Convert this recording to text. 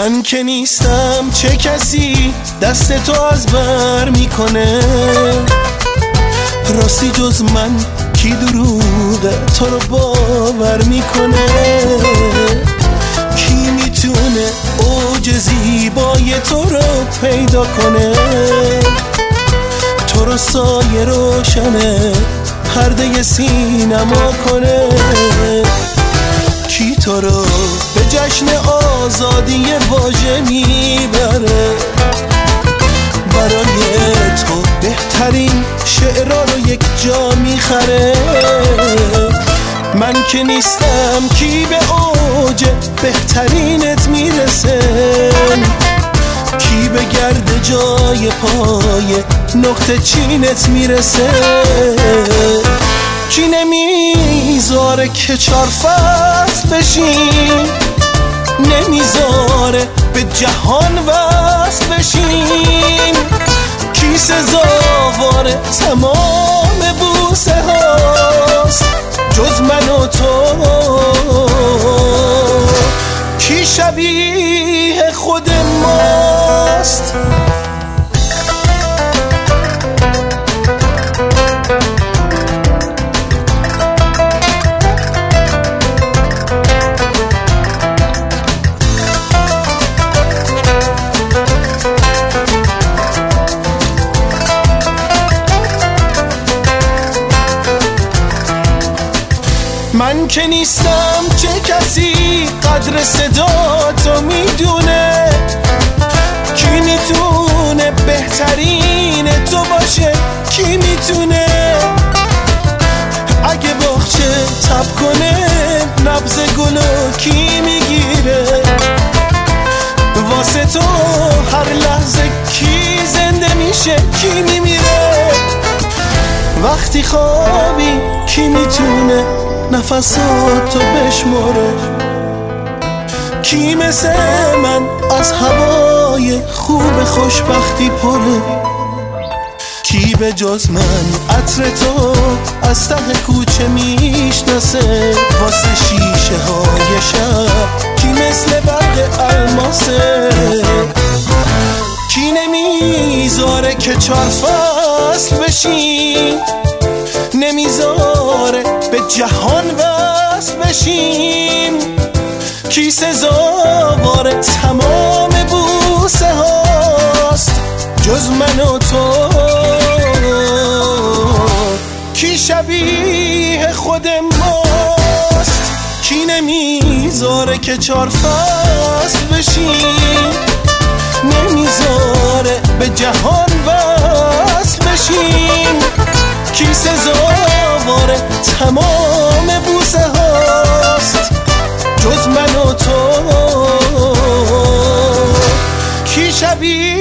من که نیستم چه کسی دست تو از بر میکنه؟ راستی جز من کی دروغه تو رو باور میکنه؟ کی میتونه اوج زیبای تو رو پیدا کنه؟ تو رو سایه روشنه پرده سینما کنه؟ کی تو رو به جشن آزادی واژه میبره؟ برای تو بهترین شعرها رو یک جا میخره؟ من که نیستم کی به اوج بهترینت میرسه؟ کی به گرد جای پای نقطه چینت میرسه؟ کی نمیذاره که 4 فصل بشیم؟ نمیذاره به جهان وصل بشیم؟ کی سزاوار تمام بوسه هاست جز من و تو؟ کی شبیه خود ماست؟ من که نیستم چه کسی قدر صدا تو میدونه؟ کی میتونه بهترین تو باشه؟ کی میتونه اگه باغچه تب کنه نبض گلو کی میگیره؟ واسه تو هر لحظه کی زنده میشه کی میمیره؟ وقتی خوابی کی میتونه نفساتو بشماره؟ کی مثل من از هوای خوب خوشبختی پره؟ کی به جز من عطر تو از ته کوچه میشناسه؟ واسه شیشه های شب کی مثل برق الماسه؟ کی نمیذاره که 4 فصل بشیم؟ نمیذاره به جهان وصل بشیم؟ کی سزاوار تمام بوسه هاست جز من و تو؟ کی شبیه خود ماست؟ کی نمیذاره که 4 فصل بشیم؟ نمیذاره به جهان وصل بشیم؟ کی سزاوار تمام بوسه هاست جز من و تو؟ کی شبیه